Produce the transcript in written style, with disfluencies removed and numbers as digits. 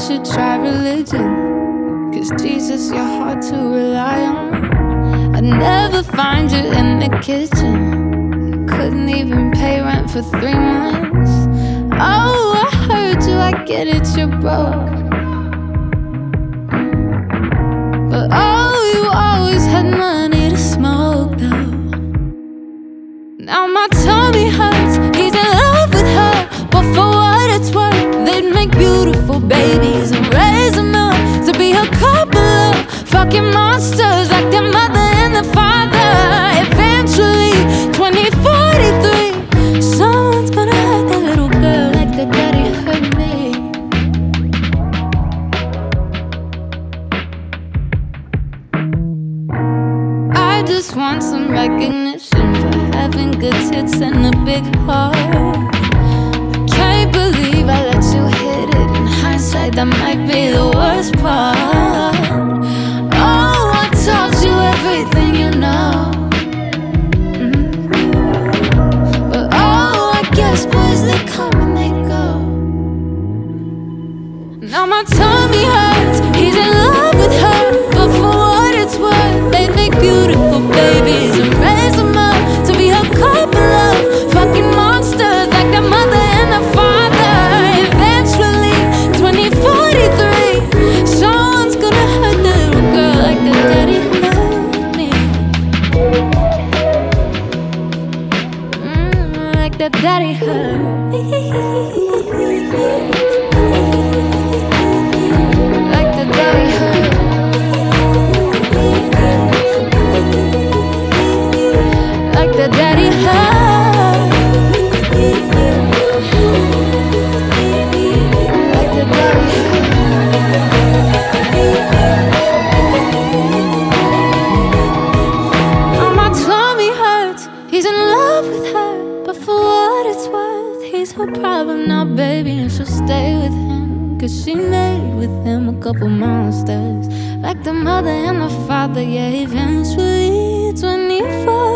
should try religion, 'cause Jesus, you're hard to rely on. I'd never find you in the kitchen. Couldn't even pay rent for 3 months. Oh, I heard you, I get it, you're broke. But oh, you always had money to smoke though. Now my tummy hurts, he's in love with her. But for what it's worth, they'd make beautiful babies and raise them up to be a couple of fucking monsters, like their mother and their father. Eventually, 2043, someone's gonna hurt that little girl like their daddy hurt me. I just want some recognition for having good tits and a big heart. Can't believe I let you hit it. In hindsight, that might be the worst part. Oh, I taught you everything you know. But oh, I guess boys, they come and they go. Now my tummy hurts, he's in love with her. But for what it's worth, they make beautiful babies and raise them up to be a couple of fucking monsters, like their mother and their father. Eventually, 2043, someone's gonna hurt the little girl like their daddy hurt me. Like their daddy hurt me. Like the daddy hurt. Like the daddy hurt. Like the daddy hurt. Oh, my tummy hurts. He's in love with her, but for what it's worth, he's her problem now, baby, and she'll stay with him. 'Cause she made with him a couple monsters, like the mother and the father. Yeah, eventually 24